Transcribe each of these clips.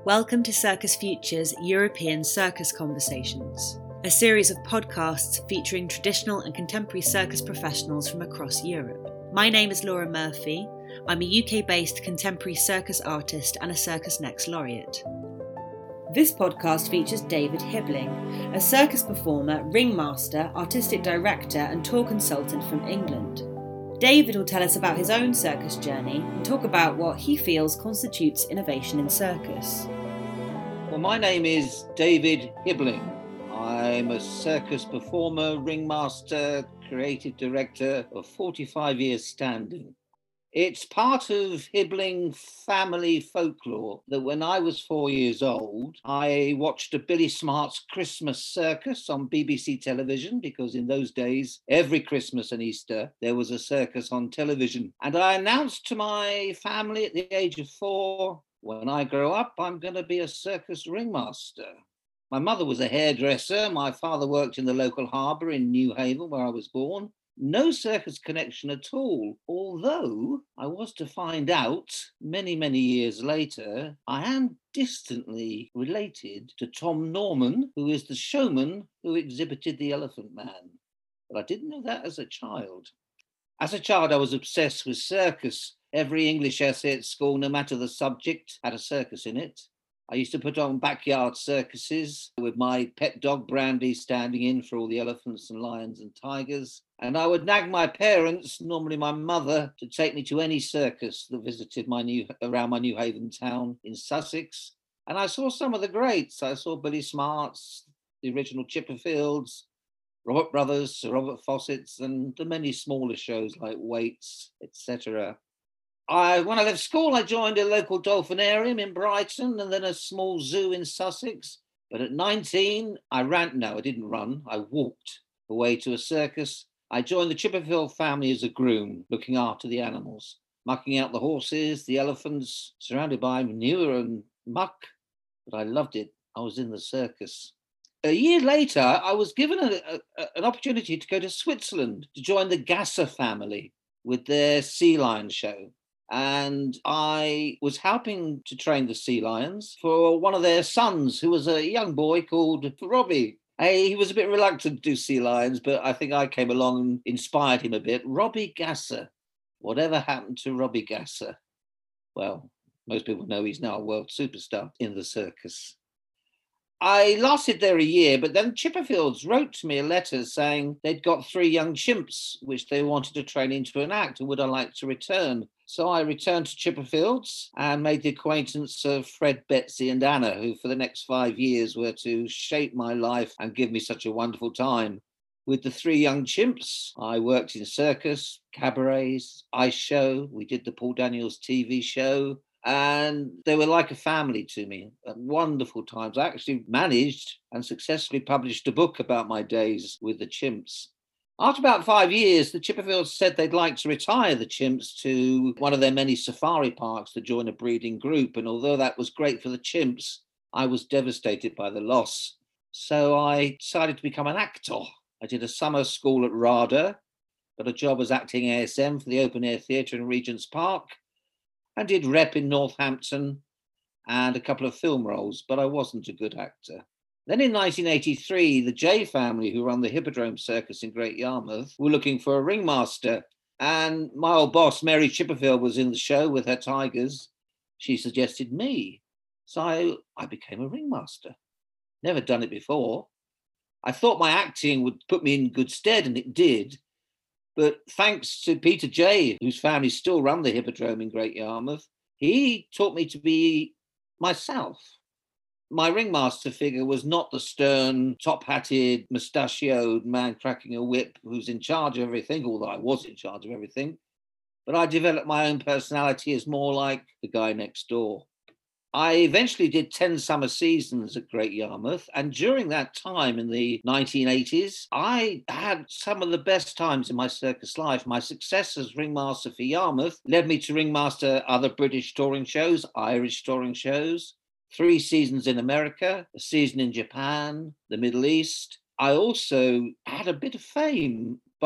Welcome to Circus Future's European Circus Conversations, a series of podcasts featuring traditional and contemporary circus professionals from across Europe. My name is Laura Murphy. I'm a UK-based contemporary circus artist and a Circus Next laureate. This podcast features David Hibbling, a circus performer, ringmaster, artistic director and tour consultant from England. David will tell us about his own circus journey and talk about what he feels constitutes innovation in circus. Well, my name is David Hibbling. I'm a circus performer, ringmaster, creative director of 45 years standing. It's part of Hibbling family folklore that when I was 4 years old, I watched a Billy Smart's Christmas circus on BBC television, because in those days, every Christmas and Easter, there was a circus on television. And I announced to my family at the age of 4, when I grow up, I'm going to be a circus ringmaster. My mother was a hairdresser. My father worked in the local harbour in New Haven, where I was born. No circus connection at all, although I was to find out many, many years later, I am distantly related to Tom Norman, who is the showman who exhibited the Elephant Man. But I didn't know that as a child. As a child, I was obsessed with circus. Every English essay at school, no matter the subject, had a circus in it. I used to put on backyard circuses with my pet dog Brandy standing in for all the elephants and lions and tigers. And I would nag my parents, normally my mother, to take me to any circus that visited around my New Haven town in Sussex. And I saw some of the greats. I saw Billy Smart's, the original Chipperfields, Robert Brothers, Sir Robert Fawcett's, and the many smaller shows like Waits, etc. When I left school, I joined a local dolphinarium in Brighton and then a small zoo in Sussex. But at 19, I didn't run. I walked away to a circus. I joined the Chipperfield family as a groom, looking after the animals, mucking out the horses, the elephants, surrounded by manure and muck. But I loved it. I was in the circus. A year later, I was given an opportunity to go to Switzerland to join the Gasser family with their sea lion show. And I was helping to train the sea lions for one of their sons, who was a young boy called Robbie. He was a bit reluctant to do sea lions, but I think I came along and inspired him a bit. Robbie Gasser. Whatever happened to Robbie Gasser? Well, most people know he's now a world superstar in the circus. I lasted there a year, but then Chipperfields wrote to me a letter saying they'd got 3 young chimps, which they wanted to train into an act, and would I like to return? So I returned to Chipperfields and made the acquaintance of Fred, Betsy and Anna, who for the next 5 years were to shape my life and give me such a wonderful time. With the 3 young chimps, I worked in circus, cabarets, ice show. We did the Paul Daniels TV show. And they were like a family to me at wonderful times. I actually managed and successfully published a book about my days with the chimps. After about 5 years, the Chipperfields said they'd like to retire the chimps to one of their many safari parks to join a breeding group. And although that was great for the chimps, I was devastated by the loss. So I decided to become an actor. I did a summer school at RADA, got a job as acting ASM for the Open Air Theatre in Regent's Park, and did rep in Northampton and a couple of film roles, but I wasn't a good actor. Then in 1983, the Jay family, who run the Hippodrome Circus in Great Yarmouth, were looking for a ringmaster. And my old boss, Mary Chipperfield, was in the show with her tigers. She suggested me. So I became a ringmaster. Never done it before. I thought my acting would put me in good stead, and it did. But thanks to Peter Jay, whose family still run the Hippodrome in Great Yarmouth, he taught me to be myself. My ringmaster figure was not the stern, top-hatted, mustachioed man cracking a whip who's in charge of everything, although I was in charge of everything. But I developed my own personality as more like the guy next door. I eventually did 10 summer seasons at Great Yarmouth, and during that time in the 1980s, I had some of the best times in my circus life. My success as ringmaster for Yarmouth led me to ringmaster other British touring shows, Irish touring shows, 3 seasons in America, a season in Japan, the Middle East. I also had a bit of fame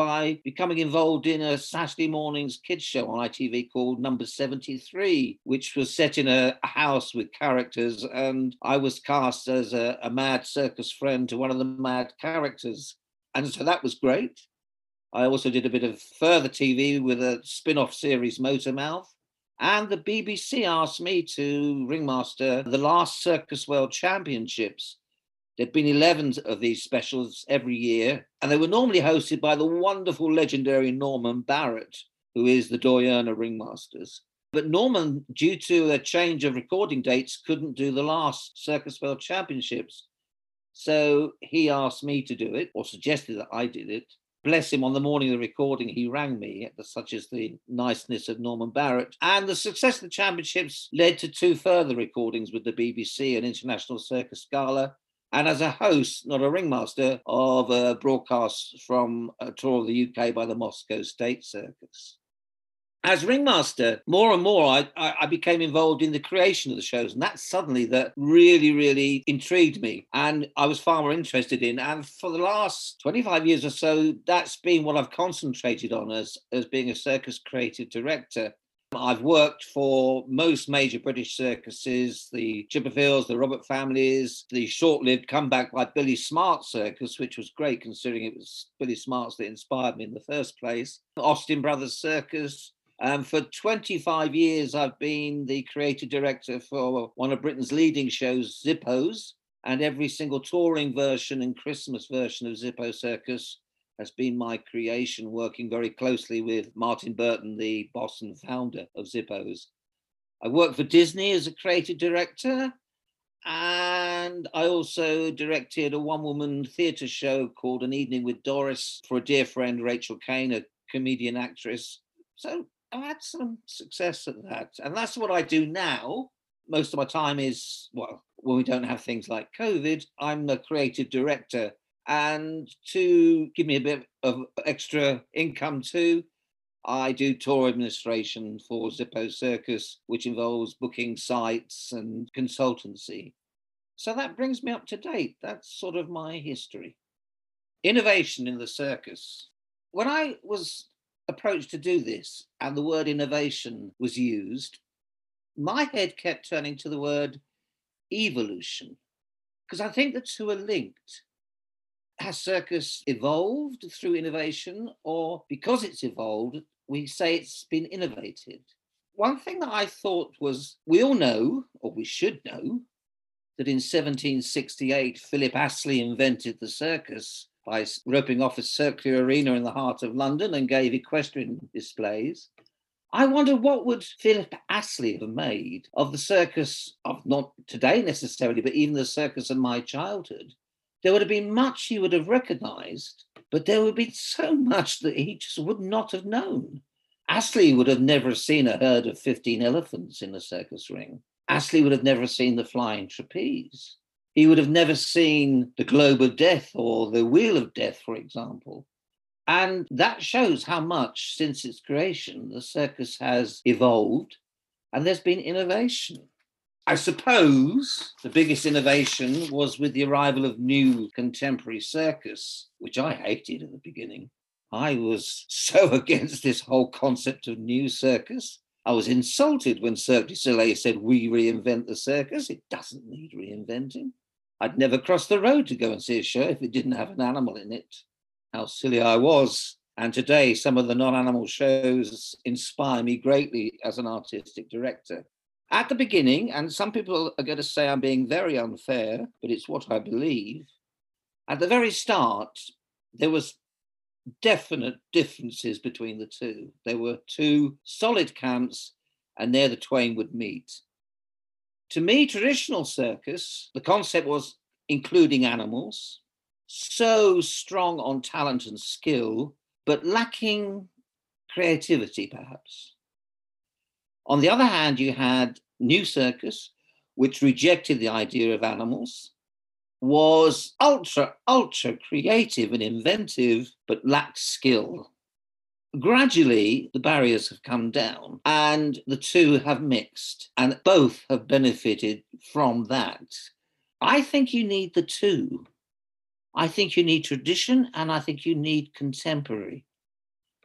by becoming involved in a Saturday morning's kids show on ITV called Number 73, which was set in a house with characters, and I was cast as a mad circus friend to one of the mad characters. And so that was great. I also did a bit of further TV with a spin-off series, Motormouth. And the BBC asked me to ringmaster the last Circus World Championships. There'd been 11 of these specials every year, and they were normally hosted by the wonderful, legendary Norman Barrett, who is the doyen of ringmasters. But Norman, due to a change of recording dates, couldn't do the last Circus World Championships. So he asked me to do it, or suggested that I did it. Bless him, on the morning of the recording, he rang me, such as the niceness of Norman Barrett. And the success of the championships led to 2 further recordings with the BBC and International Circus Gala, and as a host, not a ringmaster, of a broadcast from a tour of the UK by the Moscow State Circus. As ringmaster, more and more, I became involved in the creation of the shows, and that's suddenly that really intrigued me, and I was far more interested in. And for the last 25 years or so, that's been what I've concentrated on as being a circus creative director. I've worked for most major British circuses, the Chipperfields, the Robert Families, the short-lived comeback by Billy Smart Circus, which was great considering it was Billy Smart's that inspired me in the first place, Austin Brothers Circus. For 25 years, I've been the creative director for one of Britain's leading shows, Zippos, and every single touring version and Christmas version of Zippo Circus has been my creation, working very closely with Martin Burton, the boss and founder of Zippos. I worked for Disney as a creative director, and I also directed a one-woman theatre show called An Evening with Doris for a dear friend, Rachel Kane, a comedian actress. So I had some success at that. And that's what I do now. Most of my time is, well, when we don't have things like COVID, I'm a creative director. And to give me a bit of extra income too, I do tour administration for Zippo Circus, which involves booking sites and consultancy. So that brings me up to date. That's sort of my history. Innovation in the circus. When I was approached to do this and the word innovation was used, my head kept turning to the word evolution, because I think the two are linked. Has circus evolved through innovation, or because it's evolved, we say it's been innovated? One thing that I thought was, we all know, or we should know, that in 1768, Philip Astley invented the circus by roping off a circular arena in the heart of London and gave equestrian displays. I wonder, what would Philip Astley have made of the circus of, not today necessarily, but even the circus of my childhood? There would have been much he would have recognised, but there would have been so much that he just would not have known. Astley would have never seen a herd of 15 elephants in a circus ring. Astley would have never seen the flying trapeze. He would have never seen the globe of death or the wheel of death, for example. And that shows how much, since its creation, the circus has evolved and there's been innovation. I suppose the biggest innovation was with the arrival of new contemporary circus, which I hated at the beginning. I was so against this whole concept of new circus. I was insulted when Cirque du Soleil said, "We reinvent the circus." It doesn't need reinventing. I'd never cross the road to go and see a show if it didn't have an animal in it. How silly I was. And today, some of the non-animal shows inspire me greatly as an artistic director. At the beginning, and some people are going to say I'm being very unfair, but it's what I believe. At the very start, there was definite differences between the two. There were two solid camps, and there the twain would meet. To me, traditional circus, the concept was including animals, so strong on talent and skill, but lacking creativity, perhaps. On the other hand, you had new circus, which rejected the idea of animals, was ultra creative and inventive, but lacked skill. Gradually, the barriers have come down and the two have mixed, and both have benefited from that. I think you need the two. I think you need tradition and I think you need contemporary.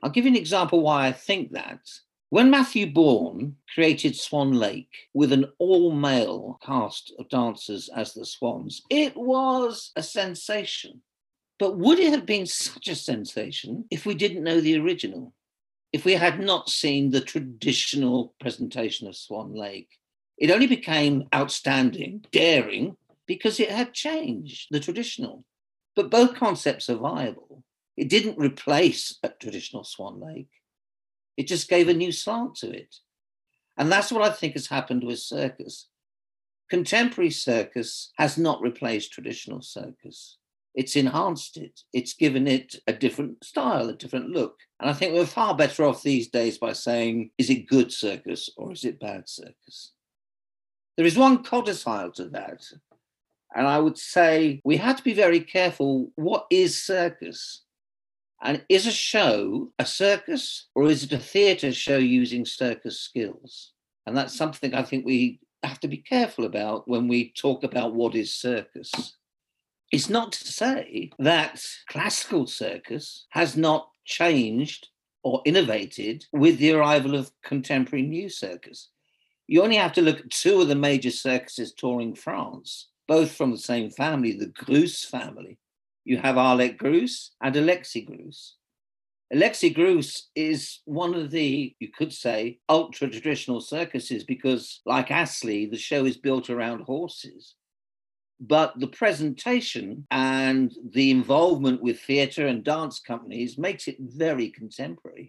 I'll give you an example why I think that. When Matthew Bourne created Swan Lake with an all-male cast of dancers as the Swans, it was a sensation. But would it have been such a sensation if we didn't know the original? If we had not seen the traditional presentation of Swan Lake? It only became outstanding, daring, because it had changed the traditional. But both concepts are viable. It didn't replace a traditional Swan Lake. It just gave a new slant to it. And that's what I think has happened with circus. Contemporary circus has not replaced traditional circus. It's enhanced it. It's given it a different style, a different look. And I think we're far better off these days by saying, is it good circus or is it bad circus? There is one codicil to that. And I would say we have to be very careful. What is circus? And is a show a circus, or is it a theatre show using circus skills? And that's something I think we have to be careful about when we talk about what is circus. It's not to say that classical circus has not changed or innovated with the arrival of contemporary new circus. You only have to look at two of the major circuses touring France, both from the same family, the Greuze family. You have Arlette Greuze and Alexis Greuze. Alexis Greuze is one of the, you could say, ultra-traditional circuses because, like Astley, the show is built around horses. But the presentation and the involvement with theatre and dance companies makes it very contemporary.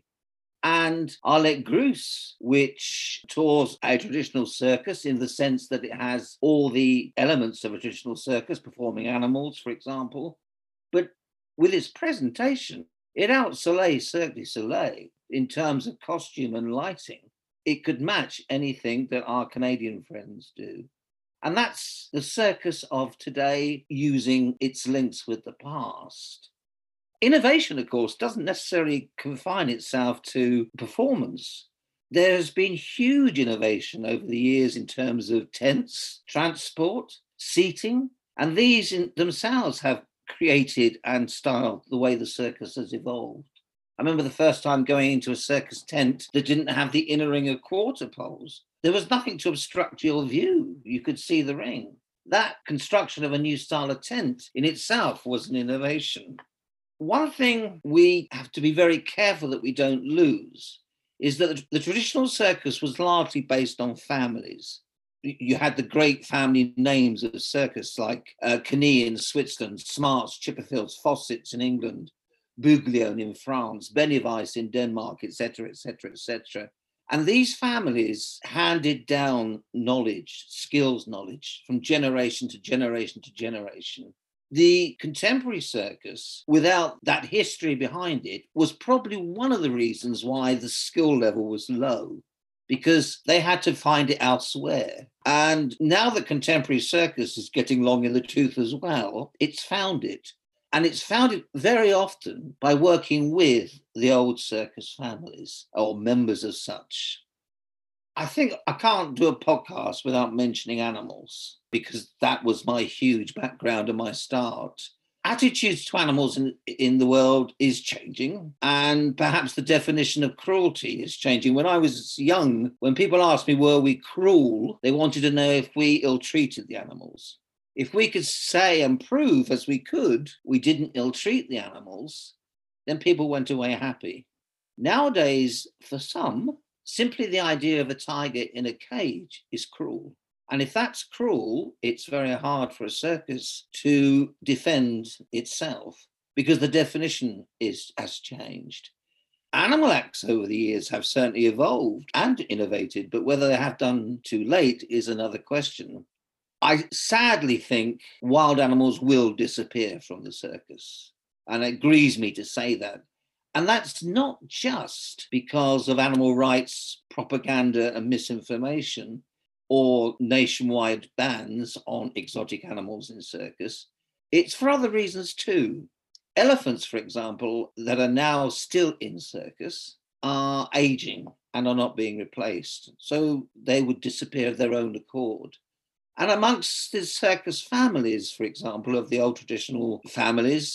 And Arlette Greuze, which tours a traditional circus in the sense that it has all the elements of a traditional circus, performing animals, for example, but with its presentation, it outsoleils Cirque du Soleil in terms of costume and lighting. It could match anything that our Canadian friends do. And that's the circus of today using its links with the past. Innovation, of course, doesn't necessarily confine itself to performance. There's been huge innovation over the years in terms of tents, transport, seating, and these in themselves have created and styled the way the circus has evolved. I remember the first time going into a circus tent that didn't have the inner ring of quarter poles. There was nothing to obstruct your view. You could see the ring. That construction of a new style of tent in itself was an innovation. One thing we have to be very careful that we don't lose is that the traditional circus was largely based on families. You had the great family names of circus like Cany in Switzerland, Smarts, Chipperfields, Fawcett's in England, Buglione in France, Benneweis in Denmark, etc., etc., etc. And these families handed down knowledge, skills knowledge, from generation to generation to generation. The contemporary circus, without that history behind it, was probably one of the reasons why the skill level was low, because they had to find it elsewhere. And now the contemporary circus is getting long in the tooth as well. It's found it. And it's found it very often by working with the old circus families or members of such. I think I can't do a podcast without mentioning animals because that was my huge background and my start. Attitudes to animals in the world is changing, and perhaps the definition of cruelty is changing. When I was young, when people asked me, were we cruel, they wanted to know if we ill-treated the animals. If we could say and prove as we could we didn't ill-treat the animals, then people went away happy. Nowadays, for some, simply the idea of a tiger in a cage is cruel. And if that's cruel, it's very hard for a circus to defend itself because the definition has changed. Animal acts over the years have certainly evolved and innovated, but whether they have done too late is another question. I sadly think wild animals will disappear from the circus, and it grieves me to say that. And that's not just because of animal rights propaganda and misinformation or nationwide bans on exotic animals in circus. It's for other reasons too. Elephants, for example, that are now still in circus are aging and are not being replaced. So they would disappear of their own accord. And amongst the circus families, for example, of the old traditional families,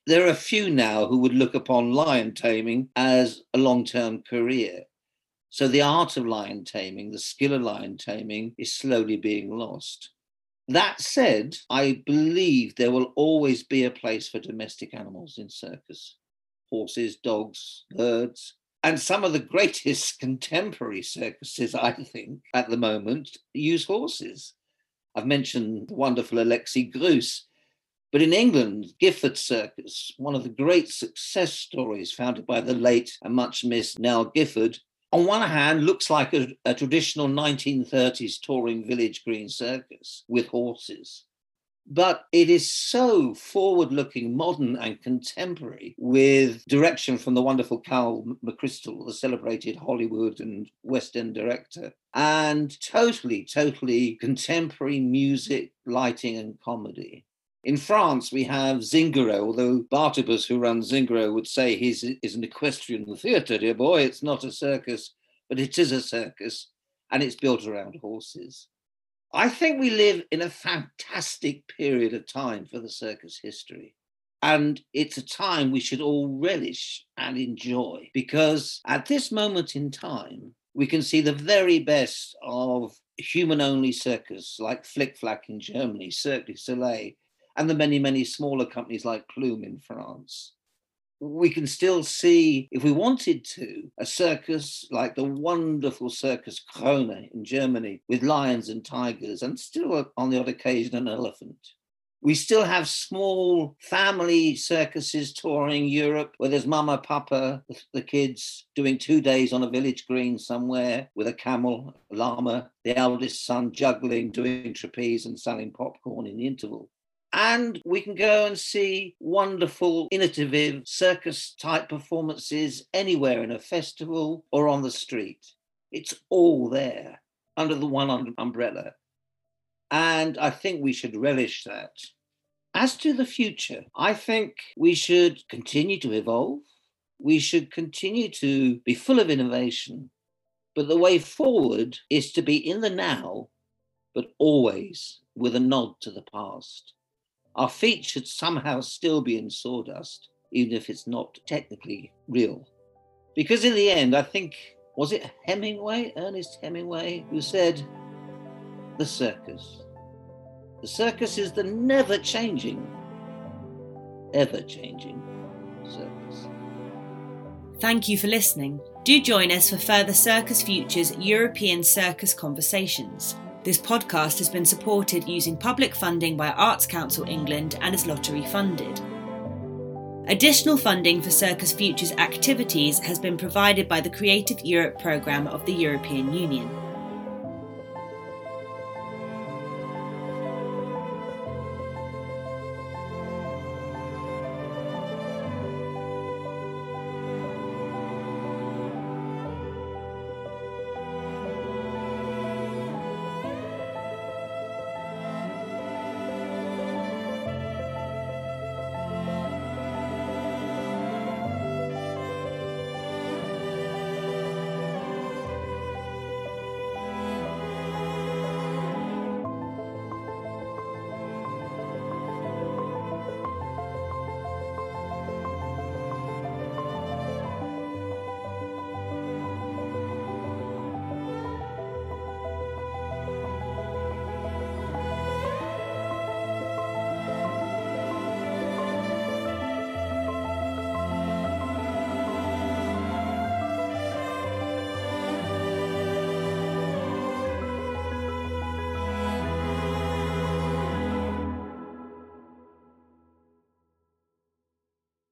There are a few now who would look upon lion taming as a long-term career. So the art of lion taming, the skill of lion taming, is slowly being lost. That said, I believe there will always be a place for domestic animals in circus. Horses, dogs, birds. And some of the greatest contemporary circuses, I think, at the moment, use horses. I've mentioned the wonderful Alexis Greuze. But in England, Gifford Circus, one of the great success stories founded by the late and much missed Nell Gifford, on one hand, looks like a traditional 1930s touring village green circus with horses. But it is so forward-looking, modern and contemporary, with direction from the wonderful Carl McChrystal, the celebrated Hollywood and West End director, and totally contemporary music, lighting and comedy. In France, we have Zingaro, although Bartibus, who runs Zingaro, would say he's an equestrian theatre, dear boy. It's not a circus, but it is a circus, and it's built around horses. I think we live in a fantastic period of time for the circus history. And it's a time we should all relish and enjoy, because at this moment in time, we can see the very best of human-only circus, like Flick Flack in Germany, Cirque du Soleil, and the many, many smaller companies like Plume in France. We can still see, if we wanted to, a circus like the wonderful Circus Krone in Germany with lions and tigers, and still on the odd occasion an elephant. We still have small family circuses touring Europe where there's mama, papa, the kids doing 2 days on a village green somewhere with a camel, a llama, the eldest son juggling, doing trapeze and selling popcorn in the interval. And we can go and see wonderful, innovative circus-type performances anywhere in a festival or on the street. It's all there under the one umbrella. And I think we should relish that. As to the future, I think we should continue to evolve. We should continue to be full of innovation. But the way forward is to be in the now, but always with a nod to the past. Our feet should somehow still be in sawdust, even if it's not technically real. Because in the end, I think, was it Hemingway, Ernest Hemingway, who said, the circus is the never-changing, ever-changing circus. Thank you for listening. Do join us for further Circus Future's European Circus Conversations. This podcast has been supported using public funding by Arts Council England and is lottery funded. Additional funding for Circus Future's activities has been provided by the Creative Europe programme of the European Union.